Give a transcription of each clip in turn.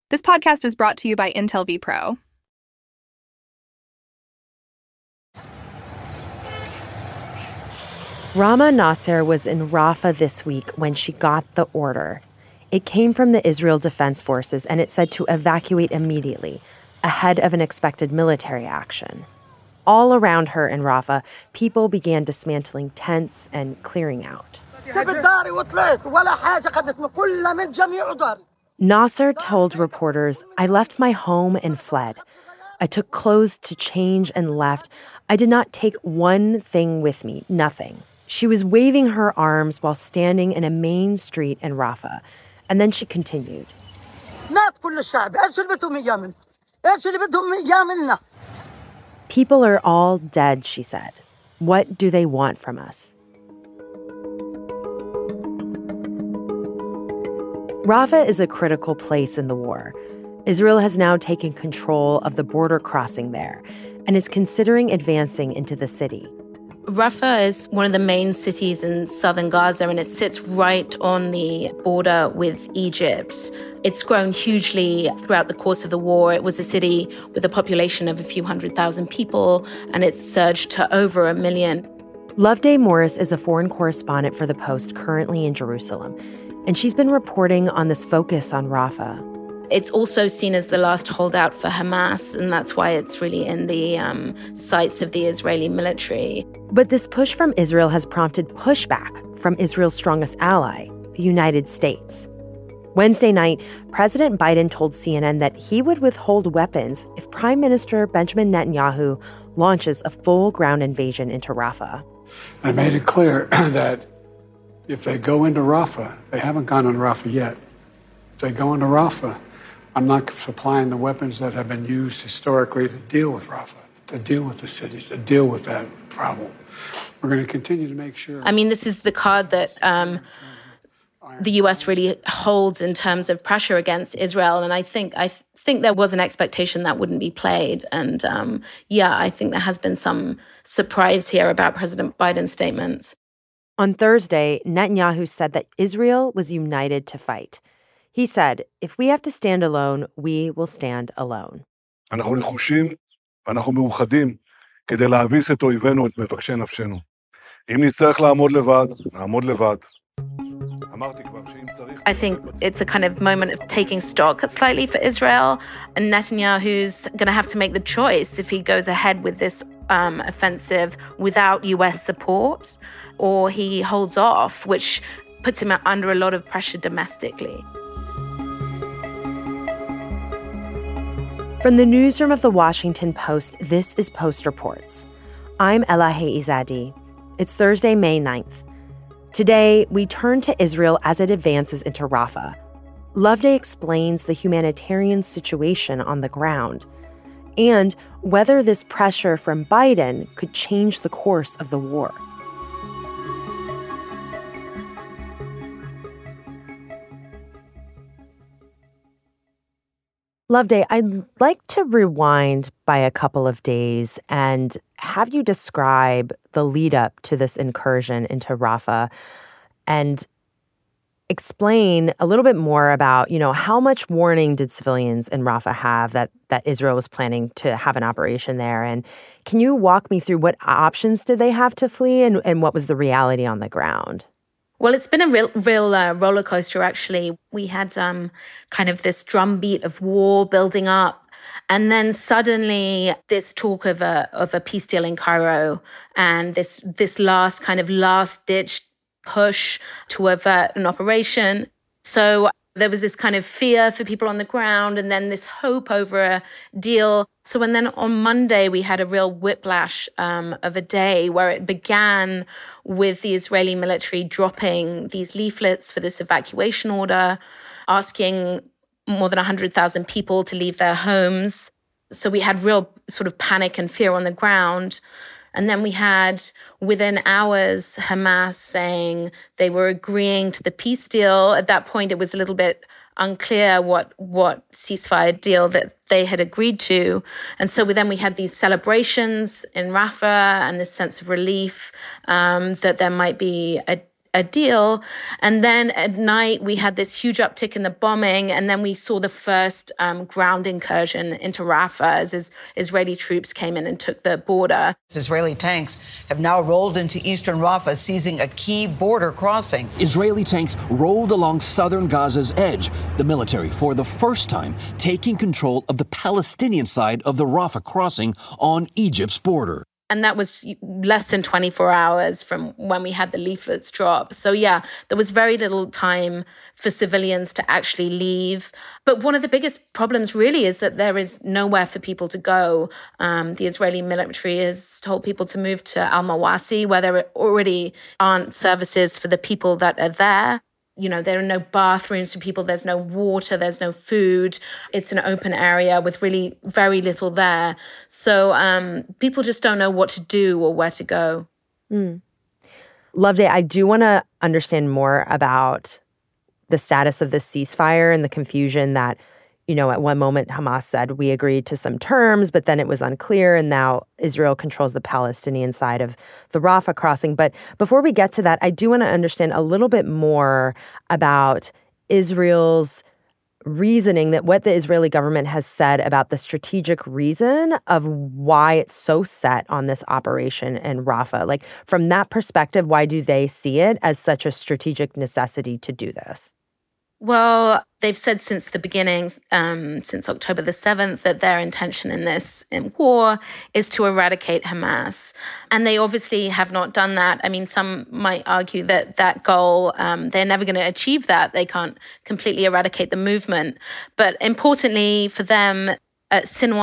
This podcast is brought to you by Intel vPro. Rama Nasser was in Rafah this week when she got the order. It came from the Israel Defense Forces, and it said to evacuate immediately, ahead of an expected military action. All around her in Rafah, people began dismantling tents and clearing out. Nasser told reporters, "I left my home and fled. I took clothes to change and left. I did not take one thing with me, nothing." She was waving her arms while standing in a main street in Rafah. And then she continued. People are all dead, she said. What do they want from us? Rafah is a critical place in the war. Israel has now taken control of the border crossing there and is considering advancing into the city. Rafah is one of the main cities in southern Gaza, and it sits right on the border with Egypt. It's grown hugely throughout the course of the war. It was a city with a population of a few 100,000 people, and it's surged to over 1 million. Loveday Morris is a foreign correspondent for The Post currently in Jerusalem, and she's been reporting on this focus on Rafah. It's also seen as the last holdout for Hamas, and that's why it's really in the sights of the Israeli military. But this push from Israel has prompted pushback from Israel's strongest ally, the United States. Wednesday night, President Biden told CNN that he would withhold weapons if Prime Minister Benjamin Netanyahu launches a full ground invasion into Rafah. I made it clear that if they go into Rafah, they haven't gone into Rafah yet. If they go into Rafah, I'm not supplying the weapons that have been used historically to deal with Rafah, to deal with the cities, to deal with that problem. We're going to continue to make sure. I mean, this is the card that the U.S. really holds in terms of pressure against Israel. And I think there was an expectation that wouldn't be played. And I think there has been some surprise here about President Biden's statements. On Thursday, Netanyahu said that Israel was united to fight. He said, if we have to stand alone, we will stand alone. אנחנו נחושים ואנחנו מאוחדים כדי להביס את אויבינו, את מבקשי נפשנו. אם נצטרך לעמוד לבד, נעמוד לבד. I think it's a kind of moment of taking stock slightly for Israel, and Netanyahu's going to have to make the choice if he goes ahead with this offensive without U.S. support, or he holds off, which puts him under a lot of pressure domestically. From the newsroom of The Washington Post, this is Post Reports. I'm Elahe Izadi. It's Thursday, May 9th. Today, we turn to Israel as it advances into Rafah. Loveday explains the humanitarian situation on the ground and whether this pressure from Biden could change the course of the war. Loveday, I'd like to rewind by a couple of days and have you describe the lead up to this incursion into Rafah and explain a little bit more about, how much warning did civilians in Rafah have that Israel was planning to have an operation there? And can you walk me through what options did they have to flee and what was the reality on the ground? Well, it's been a real roller coaster, actually. We had kind of this drumbeat of war building up. And then suddenly this talk of a peace deal in Cairo and this last-ditch push to avert an operation. So there was this kind of fear for people on the ground and then this hope over a deal. So and then on Monday, we had a real whiplash of a day where it began with the Israeli military dropping these leaflets for this evacuation order, asking more than 100,000 people to leave their homes. So we had real sort of panic and fear on the ground. And then we had, within hours, Hamas saying they were agreeing to the peace deal. At that point, it was a little bit unclear what ceasefire deal that they had agreed to. And so then we had these celebrations in Rafah and this sense of relief that there might be a deal. And then at night, we had this huge uptick in the bombing. And then we saw the first ground incursion into Rafah as Israeli troops came in and took the border. Israeli tanks have now rolled into eastern Rafah, seizing a key border crossing. Israeli tanks rolled along southern Gaza's edge, the military, for the first time, taking control of the Palestinian side of the Rafah crossing on Egypt's border. And that was less than 24 hours from when we had the leaflets drop. So yeah, there was very little time for civilians to actually leave. But one of the biggest problems really is that there is nowhere for people to go. The Israeli military has told people to move to Al-Mawasi, where there already aren't services for the people that are there. You know, there are no bathrooms for people. There's no water. There's no food. It's an open area with really very little there. So people just don't know what to do or where to go. Loveday, I do want to understand more about the status of the ceasefire and the confusion that, you know, at one moment Hamas said we agreed to some terms, but then it was unclear. And now Israel controls the Palestinian side of the Rafah crossing. But before we get to that, I do want to understand a little bit more about Israel's reasoning, that what the Israeli government has said about the strategic reason of why it's so set on this operation in Rafah. Like, from that perspective, why do they see it as such a strategic necessity to do this? Well, they've said since the beginning, since October the 7th, that their intention in war is to eradicate Hamas. And they obviously have not done that. I mean, some might argue that that goal, they're never going to achieve that. They can't completely eradicate the movement. But importantly for them, Yahya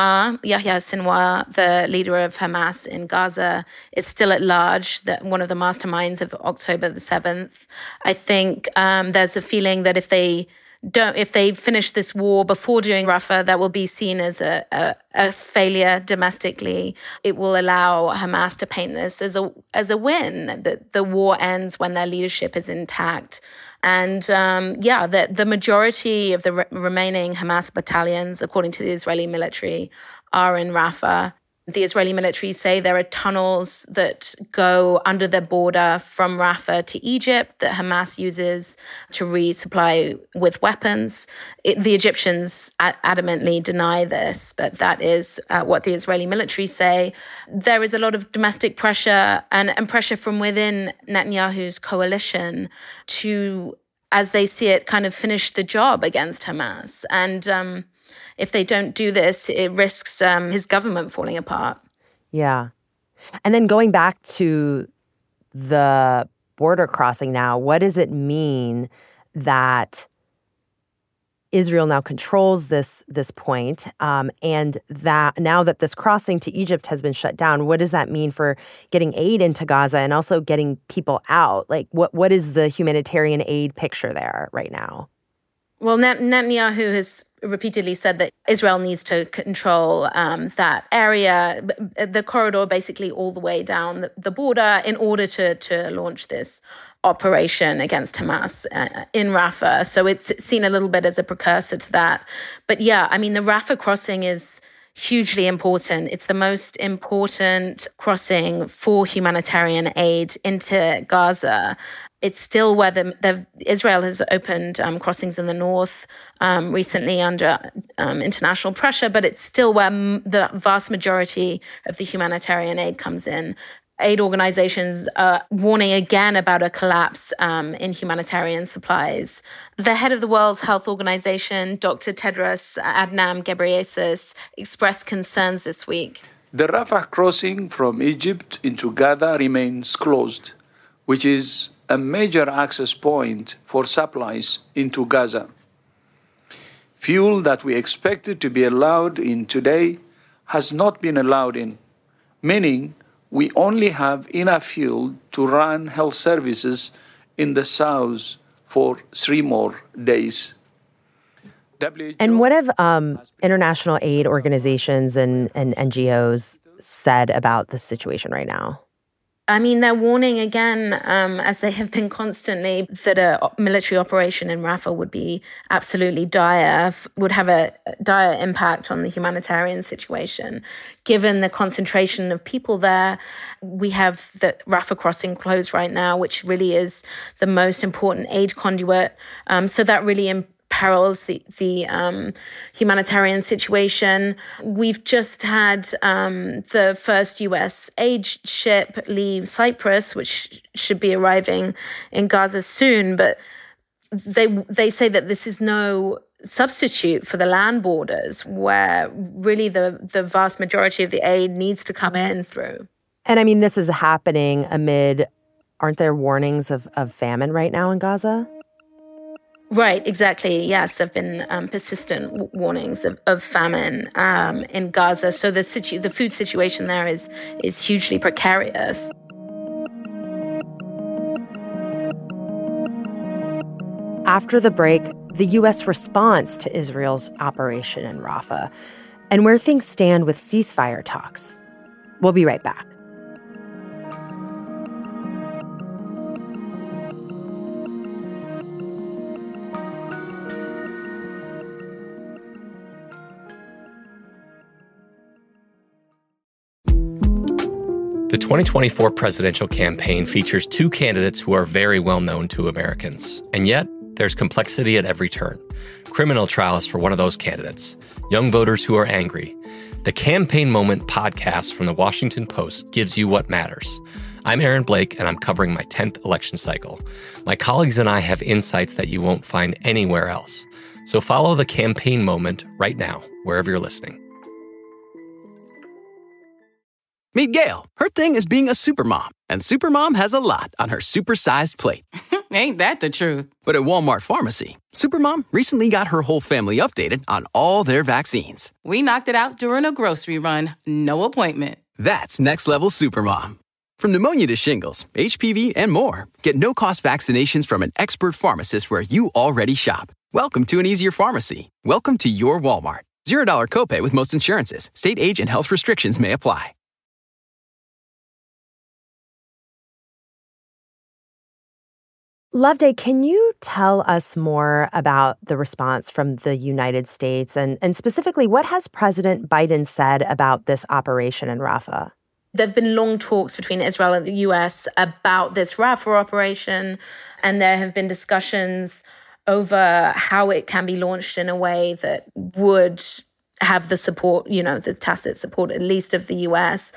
Sinwar, the leader of Hamas in Gaza, is still at large, one of the masterminds of October the 7th. I think there's a feeling that if they finish this war before doing Rafah, that will be seen as a failure domestically. It will allow Hamas to paint this as a win, that the war ends when their leadership is intact. And the majority of the remaining Hamas battalions, according to the Israeli military, are in Rafah. The Israeli military say there are tunnels that go under the border from Rafah to Egypt that Hamas uses to resupply with weapons. The Egyptians adamantly deny this, but that is what the Israeli military say. There is a lot of domestic pressure and pressure from within Netanyahu's coalition to, as they see it, kind of finish the job against Hamas. And if they don't do this, it risks his government falling apart. Yeah. And then going back to the border crossing now, what does it mean that Israel now controls this point, and that now that this crossing to Egypt has been shut down, what does that mean for getting aid into Gaza and also getting people out? Like, what is the humanitarian aid picture there right now? Well, Netanyahu has repeatedly said that Israel needs to control that area, the corridor basically all the way down the border, in order to launch this operation against Hamas in Rafah. So it's seen a little bit as a precursor to that. But yeah, I mean, the Rafah crossing is hugely important. It's the most important crossing for humanitarian aid into Gaza. It's still where Israel has opened crossings in the north recently under international pressure, but it's still where the vast majority of the humanitarian aid comes in. Aid organizations are warning again about a collapse in humanitarian supplies. The head of the World Health Organization, Dr. Tedros Adhanom Ghebreyesus, expressed concerns this week. The Rafah crossing from Egypt into Gaza remains closed, which is a major access point for supplies into Gaza. Fuel that we expected to be allowed in today has not been allowed in, meaning we only have enough fuel to run health services in the south for 3 more days. And what have international aid organizations and NGOs said about the situation right now? I mean, they're warning again, as they have been constantly, that a military operation in Rafah would be absolutely dire, would have a dire impact on the humanitarian situation. Given the concentration of people there, we have the Rafah crossing closed right now, which really is the most important aid conduit. So that really imperils the humanitarian situation. We've just had the first U.S. aid ship leave Cyprus, which should be arriving in Gaza soon. But they say that this is no substitute for the land borders, where really the vast majority of the aid needs to come in through. And I mean, this is happening amid, aren't there warnings of famine right now in Gaza? Right, exactly. Yes, there have been persistent warnings of famine in Gaza. So the food situation there is hugely precarious. After the break, the U.S. response to Israel's operation in Rafah and where things stand with ceasefire talks. We'll be right back. The 2024 presidential campaign features two candidates who are very well known to Americans. And yet, there's complexity at every turn. Criminal trials for one of those candidates. Young voters who are angry. The Campaign Moment podcast from the Washington Post gives you what matters. I'm Aaron Blake, and I'm covering my 10th election cycle. My colleagues and I have insights that you won't find anywhere else. So follow The Campaign Moment right now, wherever you're listening. Meet Gail. Her thing is being a supermom, and supermom has a lot on her supersized plate. Ain't that the truth? But at Walmart Pharmacy, supermom recently got her whole family updated on all their vaccines. We knocked it out during a grocery run. No appointment. That's next level supermom. From pneumonia to shingles, HPV, and more, get no-cost vaccinations from an expert pharmacist where you already shop. Welcome to an easier pharmacy. Welcome to your Walmart. $0 copay with most insurances. State age and health restrictions may apply. Loveday, can you tell us more about the response from the United States and specifically what has President Biden said about this operation in Rafah? There have been long talks between Israel and the U.S. about this Rafah operation, and there have been discussions over how it can be launched in a way that would have the support, the tacit support at least of the U.S.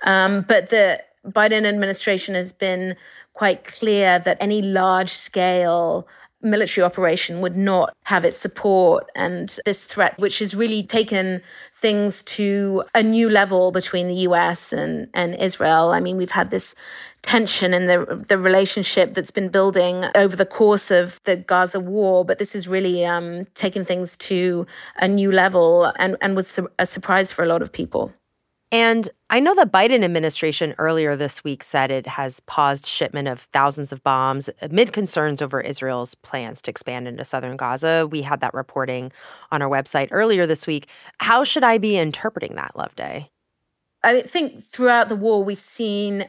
But the Biden administration has been quite clear that any large-scale military operation would not have its support. And this threat, which has really taken things to a new level between the US and Israel. I mean, we've had this tension in the relationship that's been building over the course of the Gaza war, but this has really taken things to a new level and was a surprise for a lot of people. And I know the Biden administration earlier this week said it has paused shipment of thousands of bombs amid concerns over Israel's plans to expand into southern Gaza. We had that reporting on our website earlier this week. How should I be interpreting that, Loveday? I think throughout the war, we've seen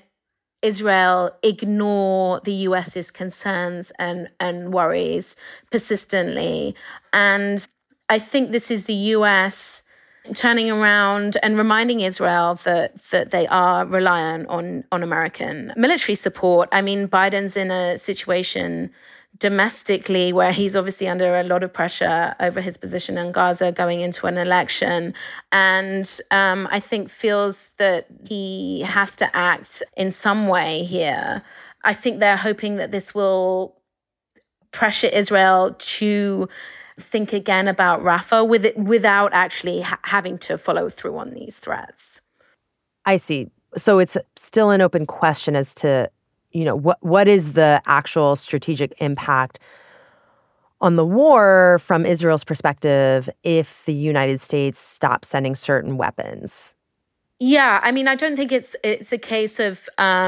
Israel ignore the US's concerns and worries persistently. And I think this is the US turning around and reminding Israel that they are reliant on American military support. I mean, Biden's in a situation domestically where he's obviously under a lot of pressure over his position in Gaza going into an election. And I think feels that he has to act in some way here. I think they're hoping that this will pressure Israel to think again about Rafah without actually having to follow through on these threats. I see. So it's still an open question as to, what is the actual strategic impact on the war from Israel's perspective if the United States stops sending certain weapons? Yeah, I mean, I don't think it's a case of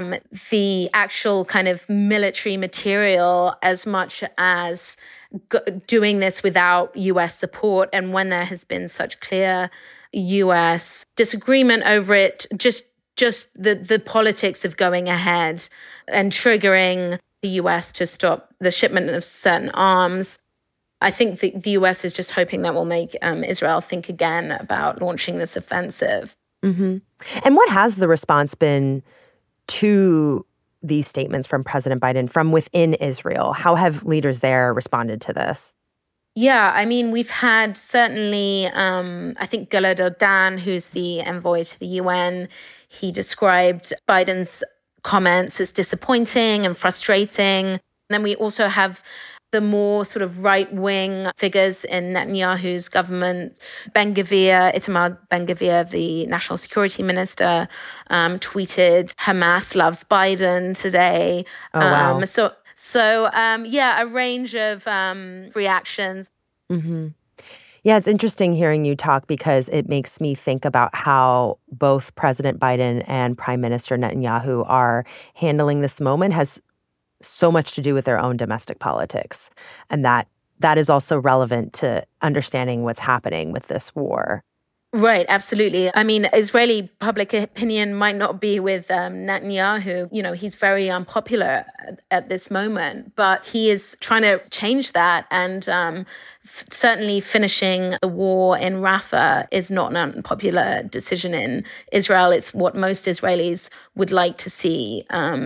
the actual kind of military material as much as doing this without U.S. support. And when there has been such clear U.S. disagreement over it, just just the politics of going ahead and triggering the US to stop the shipment of certain arms. I think the US is just hoping that will make Israel think again about launching this offensive. Mm-hmm. And what has the response been to these statements from President Biden from within Israel? How have leaders there responded to this? Yeah, I mean, we've had certainly, I think Gilad Erdan, who's the envoy to the UN, he described Biden's comments as disappointing and frustrating. And then we also have the more sort of right-wing figures in Netanyahu's government. Itamar Ben-Gvir, the national security minister, tweeted, "Hamas loves Biden" today. Oh, wow. So, a range of reactions. Mm-hmm. Yeah, it's interesting hearing you talk because it makes me think about how both President Biden and Prime Minister Netanyahu are handling this moment has so much to do with their own domestic politics. And that is also relevant to understanding what's happening with this war. Right, absolutely. I mean, Israeli public opinion might not be with Netanyahu. You know, he's very unpopular at this moment, but he is trying to change that. And certainly finishing the war in Rafah is not an unpopular decision in Israel. It's what most Israelis would like to see.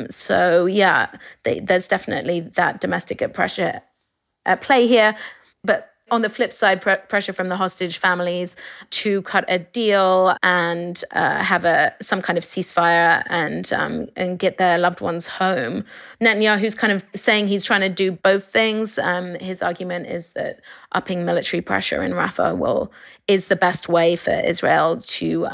There's definitely that domestic pressure at play here. But on the flip side, pressure from the hostage families to cut a deal and have some kind of ceasefire and get their loved ones home. Netanyahu's kind of saying he's trying to do both things. His argument is that upping military pressure in Rafah is the best way for Israel to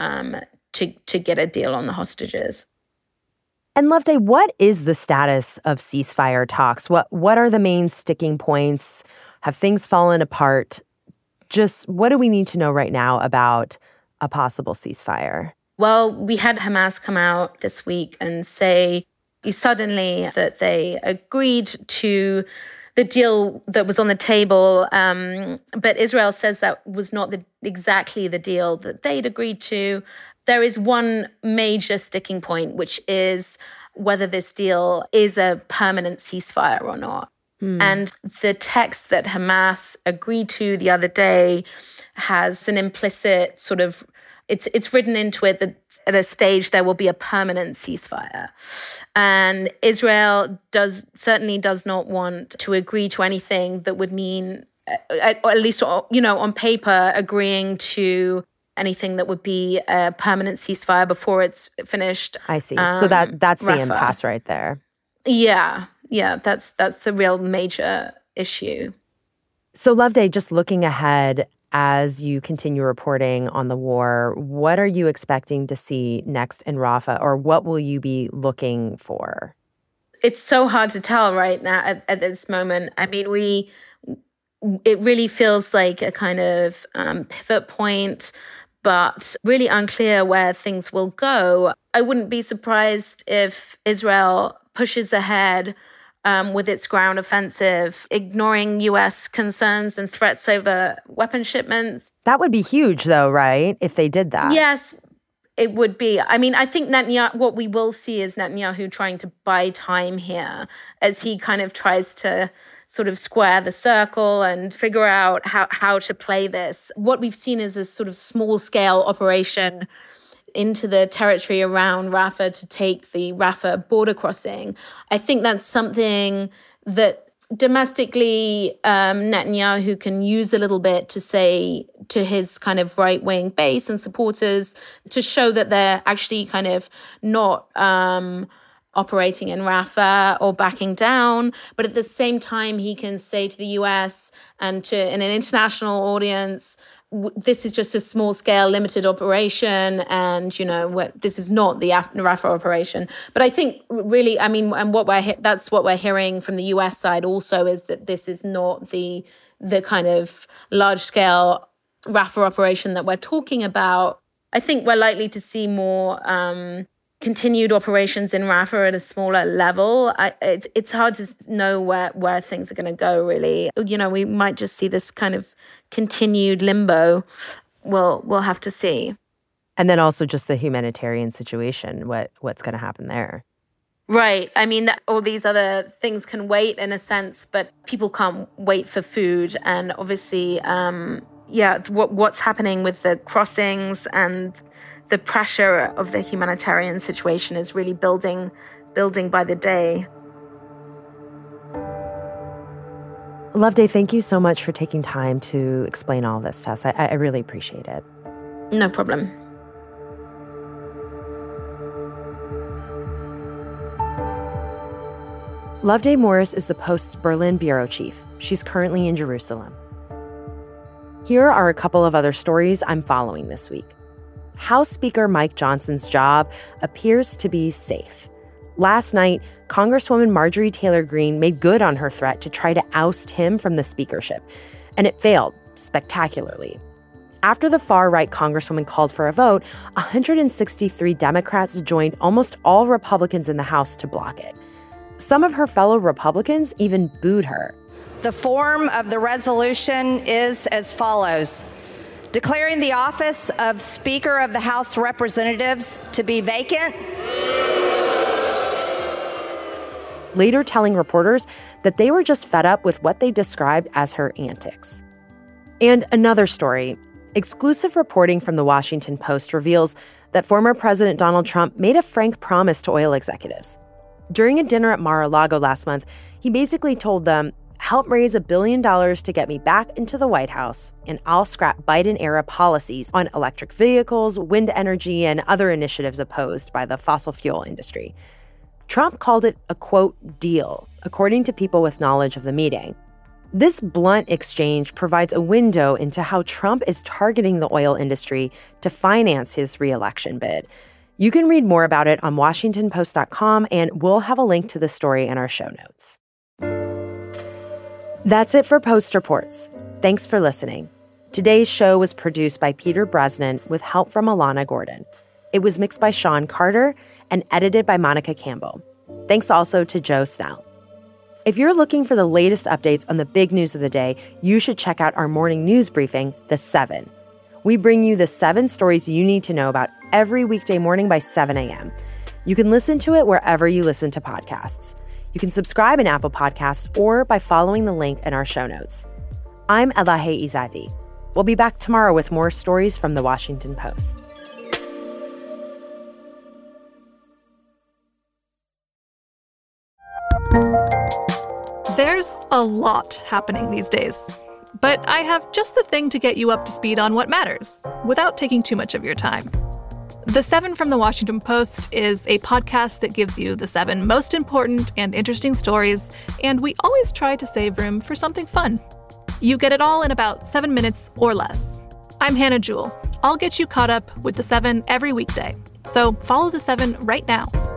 get a deal on the hostages. And Loveday, what is the status of ceasefire talks? What are the main sticking points? Have things fallen apart? Just what do we need to know right now about a possible ceasefire? Well, we had Hamas come out this week and say suddenly that they agreed to the deal that was on the table. But Israel says that was not exactly the deal that they'd agreed to. There is one major sticking point, which is whether this deal is a permanent ceasefire or not. And the text that Hamas agreed to the other day has an implicit sort of, it's written into it that at a stage there will be a permanent ceasefire. And Israel certainly does not want to agree to anything that would mean, at least, on paper, agreeing to anything that would be a permanent ceasefire before it's finished. I see. So that's Rafah. The impasse right there. Yeah, that's the real major issue. So Loveday, just looking ahead as you continue reporting on the war, what are you expecting to see next in Rafah, or what will you be looking for? It's so hard to tell right now at this moment. I mean, it really feels like a kind of pivot point, but really unclear where things will go. I wouldn't be surprised if Israel pushes ahead with its ground offensive, ignoring U.S. concerns and threats over weapon shipments. That would be huge, though, right? If they did that. Yes, it would be. I mean, I think what we will see is Netanyahu trying to buy time here as he kind of tries to sort of square the circle and figure out how to play this. What we've seen is a sort of small-scale operation into the territory around Rafah to take the Rafah border crossing. I think that's something that domestically Netanyahu can use a little bit to say to his kind of right-wing base and supporters to show that they're actually kind of not operating in Rafah or backing down. But at the same time, he can say to the US and in an international audience, this is just a small-scale, limited operation, and this is not the Rafah operation. But I think really, I mean, and that's what we're hearing from the U.S. side also is that this is not the kind of large-scale Rafah operation that we're talking about. I think we're likely to see more continued operations in Rafah at a smaller level. It's hard to know where things are going to go. Really, we might just see this kind of continued limbo. We'll have to see. And then also just the humanitarian situation, what's going to happen there. Right. I mean, all these other things can wait in a sense, but people can't wait for food. And obviously, what's happening with the crossings and the pressure of the humanitarian situation is really building by the day. Loveday, thank you so much for taking time to explain all this to us. I really appreciate it. No problem. Loveday Morris is the Post's Berlin bureau chief. She's currently in Jerusalem. Here are a couple of other stories I'm following this week. House Speaker Mike Johnson's job appears to be safe. Last night, Congresswoman Marjorie Taylor Greene made good on her threat to try to oust him from the speakership, and it failed spectacularly. After the far-right congresswoman called for a vote, 163 Democrats joined almost all Republicans in the House to block it. Some of her fellow Republicans even booed her. The form of the resolution is as follows: declaring the office of Speaker of the House of Representatives to be vacant. Later telling reporters that they were just fed up with what they described as her antics. And another story. Exclusive reporting from the Washington Post reveals that former President Donald Trump made a frank promise to oil executives. During a dinner at Mar-a-Lago last month, he basically told them, help raise $1 billion to get me back into the White House, and I'll scrap Biden-era policies on electric vehicles, wind energy, and other initiatives opposed by the fossil fuel industry. Trump called it a, quote, deal, according to people with knowledge of the meeting. This blunt exchange provides a window into how Trump is targeting the oil industry to finance his re-election bid. You can read more about it on WashingtonPost.com, and we'll have a link to the story in our show notes. That's it for Post Reports. Thanks for listening. Today's show was produced by Peter Bresnan with help from Alana Gordon. It was mixed by Sean Carter and edited by Monica Campbell. Thanks also to Joe Snell. If you're looking for the latest updates on the big news of the day, you should check out our morning news briefing, The 7. We bring you the 7 stories you need to know about every weekday morning by 7 a.m. You can listen to it wherever you listen to podcasts. You can subscribe in Apple Podcasts or by following the link in our show notes. I'm Elahe Izadi. We'll be back tomorrow with more stories from the Washington Post. There's a lot happening these days, but I have just the thing to get you up to speed on what matters without taking too much of your time. The 7 from the Washington Post is a podcast that gives you the 7 most important and interesting stories, and we always try to save room for something fun. You get it all in about 7 minutes or less. I'm Hannah Jewell. I'll get you caught up with the 7 every weekday. So follow the 7 right now